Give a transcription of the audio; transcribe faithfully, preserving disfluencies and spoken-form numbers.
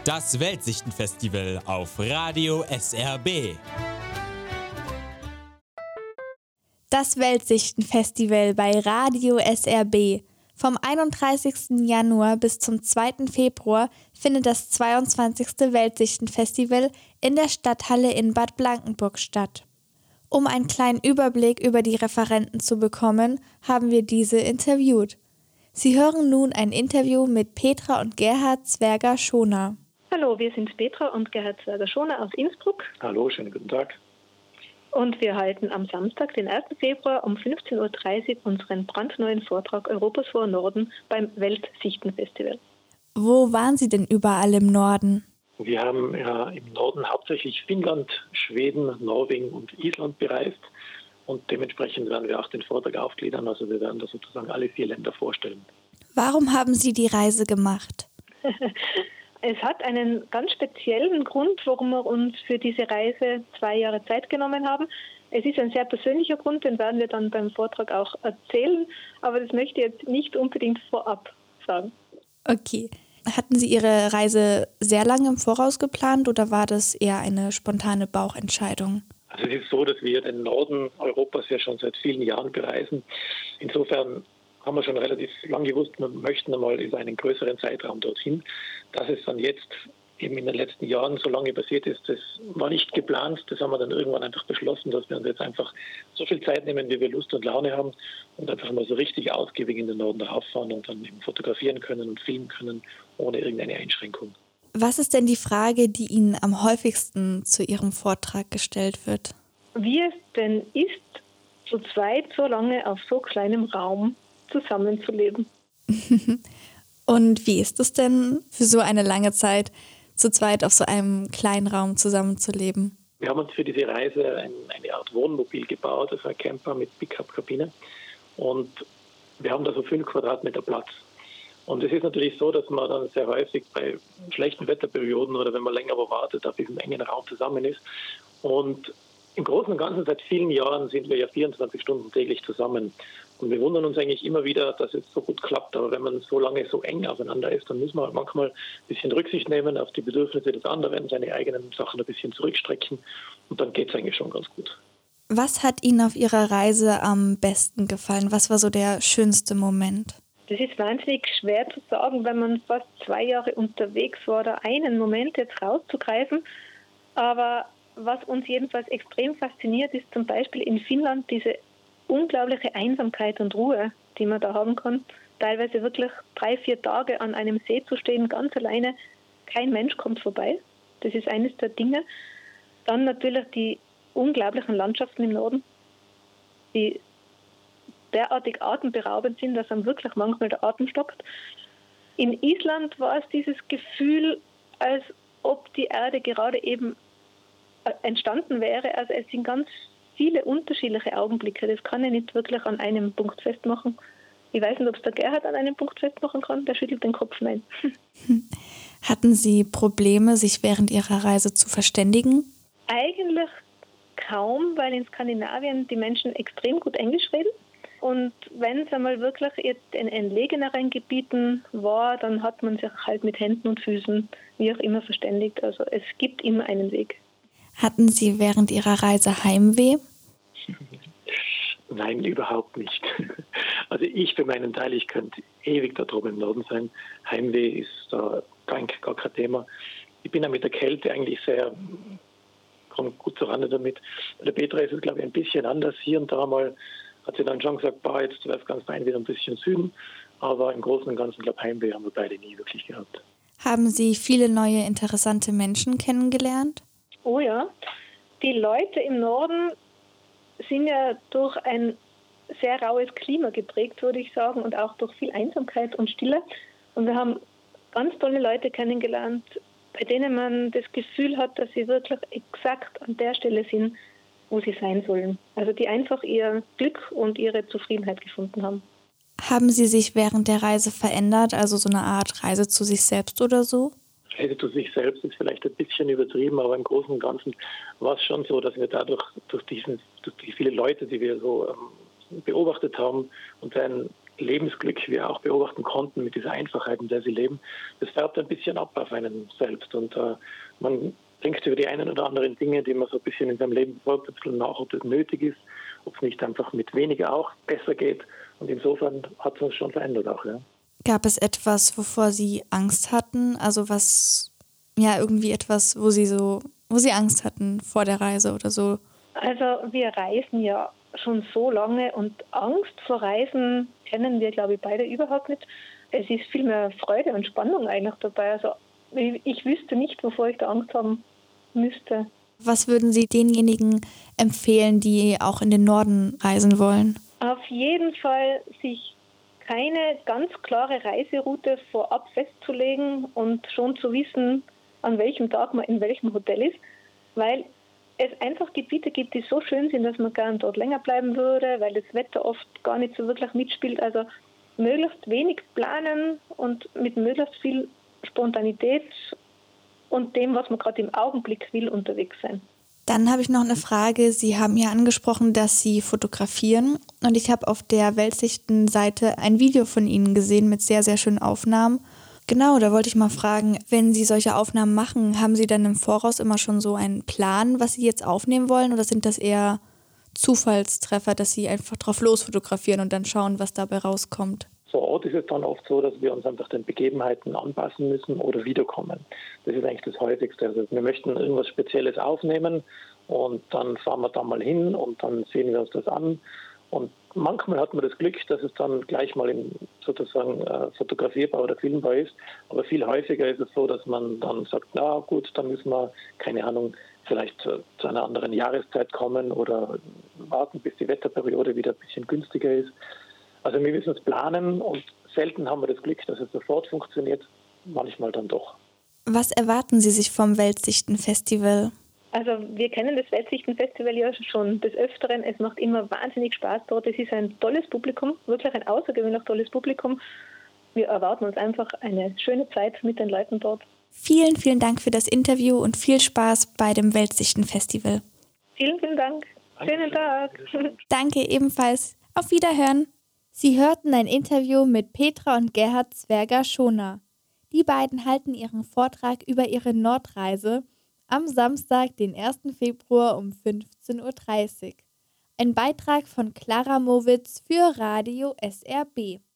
Das Weltsichtenfestival auf Radio S R B. Das Weltsichtenfestival bei Radio S R B. Vom einunddreißigsten Januar bis zum zweiten Februar findet das zweiundzwanzigste Weltsichtenfestival in der Stadthalle in Bad Blankenburg statt. Um einen kleinen Überblick über die Referenten zu bekommen, haben wir diese interviewt. Sie hören nun ein Interview mit Petra und Gerhard Zwerger-Schoner. Hallo, wir sind Petra und Gerhard Zwerger-Schoner aus Innsbruck. Hallo, schönen guten Tag. Und wir halten am Samstag, den ersten Februar um fünfzehn Uhr dreißig unseren brandneuen Vortrag Europas vor Norden beim Weltsichtenfestival. Wo waren Sie denn überall im Norden? Wir haben ja im Norden hauptsächlich Finnland, Schweden, Norwegen und Island bereist. Und dementsprechend werden wir auch den Vortrag aufgliedern. Also wir werden da sozusagen alle vier Länder vorstellen. Warum haben Sie die Reise gemacht? Es hat einen ganz speziellen Grund, warum wir uns für diese Reise zwei Jahre Zeit genommen haben. Es ist ein sehr persönlicher Grund, den werden wir dann beim Vortrag auch erzählen. Aber das möchte ich jetzt nicht unbedingt vorab sagen. Okay. Hatten Sie Ihre Reise sehr lange im Voraus geplant oder war das eher eine spontane Bauchentscheidung? Also es ist so, dass wir den Norden Europas ja schon seit vielen Jahren bereisen. Insofern haben wir schon relativ lange gewusst, wir möchten einmal über einen größeren Zeitraum dorthin. Dass es dann jetzt eben in den letzten Jahren so lange passiert ist, das war nicht geplant. Das haben wir dann irgendwann einfach beschlossen, dass wir uns jetzt einfach so viel Zeit nehmen, wie wir Lust und Laune haben und einfach mal so richtig ausgiebig in den Norden rauffahren und dann eben fotografieren können und filmen können, ohne irgendeine Einschränkung. Was ist denn die Frage, die Ihnen am häufigsten zu Ihrem Vortrag gestellt wird? Wie es denn ist, zu zweit so lange auf so kleinem Raum zusammenzuleben. Und wie ist es denn für so eine lange Zeit, zu zweit auf so einem kleinen Raum zusammenzuleben? Wir haben uns für diese Reise ein, eine Art Wohnmobil gebaut, also ein Camper mit Pickup-Kabine. Und wir haben da so fünf Quadratmeter Platz. Und es ist natürlich so, dass man dann sehr häufig bei schlechten Wetterperioden oder wenn man länger wo wartet, auf diesem engen Raum zusammen ist. Und im Großen und Ganzen seit vielen Jahren sind wir ja vierundzwanzig Stunden täglich zusammen. Und wir wundern uns eigentlich immer wieder, dass es so gut klappt. Aber wenn man so lange so eng aufeinander ist, dann muss man manchmal ein bisschen Rücksicht nehmen auf die Bedürfnisse des anderen, seine eigenen Sachen ein bisschen zurückstrecken. Und dann geht es eigentlich schon ganz gut. Was hat Ihnen auf Ihrer Reise am besten gefallen? Was war so der schönste Moment? Das ist wahnsinnig schwer zu sagen, wenn man fast zwei Jahre unterwegs war, da einen Moment jetzt rauszugreifen. Aber was uns jedenfalls extrem fasziniert, ist zum Beispiel in Finnland diese unglaubliche Einsamkeit und Ruhe, die man da haben kann. Teilweise wirklich drei, vier Tage an einem See zu stehen, ganz alleine. Kein Mensch kommt vorbei. Das ist eines der Dinge. Dann natürlich die unglaublichen Landschaften im Norden, die derartig atemberaubend sind, dass einem wirklich manchmal der Atem stockt. In Island war es dieses Gefühl, als ob die Erde gerade eben entstanden wäre. Also es sind ganz viele unterschiedliche Augenblicke. Das kann ich nicht wirklich an einem Punkt festmachen. Ich weiß nicht, ob es der Gerhard an einem Punkt festmachen kann. Der schüttelt den Kopf, nein. Hatten Sie Probleme, sich während Ihrer Reise zu verständigen? Eigentlich kaum, weil in Skandinavien die Menschen extrem gut Englisch reden. Und wenn es einmal wirklich in entlegeneren Gebieten war, dann hat man sich halt mit Händen und Füßen wie auch immer verständigt. Also es gibt immer einen Weg. Hatten Sie während Ihrer Reise Heimweh? Nein, überhaupt nicht. Also ich für meinen Teil, ich könnte ewig da drüben im Norden sein. Heimweh ist da gar kein Thema. Ich bin ja mit der Kälte eigentlich sehr, komme gut zurande damit. Bei der Petra ist es, glaube ich, ein bisschen anders. Hier und da mal hat sie dann schon gesagt, bah, jetzt wäre es ganz fein wieder ein bisschen Süden. Aber im Großen und Ganzen, glaube ich, Heimweh haben wir beide nie wirklich gehabt. Haben Sie viele neue, interessante Menschen kennengelernt? Oh ja, die Leute im Norden sind ja durch ein sehr raues Klima geprägt, würde ich sagen, und auch durch viel Einsamkeit und Stille. Und wir haben ganz tolle Leute kennengelernt, bei denen man das Gefühl hat, dass sie wirklich exakt an der Stelle sind, wo sie sein sollen. Also die einfach ihr Glück und ihre Zufriedenheit gefunden haben. Haben Sie sich während der Reise verändert, also so eine Art Reise zu sich selbst oder so? Reise zu sich selbst ist vielleicht ein bisschen übertrieben, aber im Großen und Ganzen war es schon so, dass wir dadurch, durch, diesen, durch die viele Leute, die wir so ähm, beobachtet haben und ein Lebensglück wir auch beobachten konnten mit dieser Einfachheit, in der sie leben, das färbt ein bisschen ab auf einen selbst. Und äh, man denkt über die einen oder anderen Dinge, die man so ein bisschen in seinem Leben folgt, ein bisschen nach, ob das nötig ist, ob es nicht einfach mit weniger auch besser geht. Und insofern hat es uns schon verändert auch, ja. Gab es etwas, wovor Sie Angst hatten? Also was, ja, irgendwie etwas, wo Sie so, wo Sie Angst hatten vor der Reise oder so? Also wir reisen ja schon so lange und Angst vor Reisen kennen wir, glaube ich, beide überhaupt nicht. Es ist viel mehr Freude und Spannung eigentlich dabei. Also ich, ich wüsste nicht, wovor ich da Angst haben müsste. Was würden Sie denjenigen empfehlen, die auch in den Norden reisen wollen? Auf jeden Fall sich keine ganz klare Reiseroute vorab festzulegen und schon zu wissen, an welchem Tag man in welchem Hotel ist, weil es einfach Gebiete gibt, die so schön sind, dass man gerne dort länger bleiben würde, weil das Wetter oft gar nicht so wirklich mitspielt. Also möglichst wenig planen und mit möglichst viel Spontanität und dem, was man gerade im Augenblick will, unterwegs sein. Dann habe ich noch eine Frage. Sie haben ja angesprochen, dass Sie fotografieren und ich habe auf der Weltsichten-Seite ein Video von Ihnen gesehen mit sehr, sehr schönen Aufnahmen. Genau, da wollte ich mal fragen, wenn Sie solche Aufnahmen machen, haben Sie dann im Voraus immer schon so einen Plan, was Sie jetzt aufnehmen wollen, oder sind das eher Zufallstreffer, dass Sie einfach drauf losfotografieren und dann schauen, was dabei rauskommt? Vor Ort ist es dann oft so, dass wir uns einfach den Begebenheiten anpassen müssen oder wiederkommen. Das ist eigentlich das Häufigste. Also wir möchten irgendwas Spezielles aufnehmen und dann fahren wir da mal hin und dann sehen wir uns das an. Und manchmal hat man das Glück, dass es dann gleich mal in, sozusagen äh, fotografierbar oder filmbar ist. Aber viel häufiger ist es so, dass man dann sagt, na gut, dann müssen wir, keine Ahnung, vielleicht äh, zu einer anderen Jahreszeit kommen oder warten, bis die Wetterperiode wieder ein bisschen günstiger ist. Also wir müssen es planen und selten haben wir das Glück, dass es sofort funktioniert, manchmal dann doch. Was erwarten Sie sich vom Weltsichten-Festival? Also wir kennen das Weltsichten-Festival ja schon des Öfteren. Es macht immer wahnsinnig Spaß dort. Es ist ein tolles Publikum, wirklich ein außergewöhnlich tolles Publikum. Wir erwarten uns einfach eine schöne Zeit mit den Leuten dort. Vielen, vielen Dank für das Interview und viel Spaß bei dem Weltsichten-Festival. Vielen, vielen Dank. Schönen Tag. Danke ebenfalls. Auf Wiederhören. Sie hörten ein Interview mit Petra und Gerhard Zwerger-Schoner. Die beiden halten ihren Vortrag über ihre Nordreise am Samstag, den ersten Februar um fünfzehn Uhr dreißig. Ein Beitrag von Clara Mowitz für Radio S R B.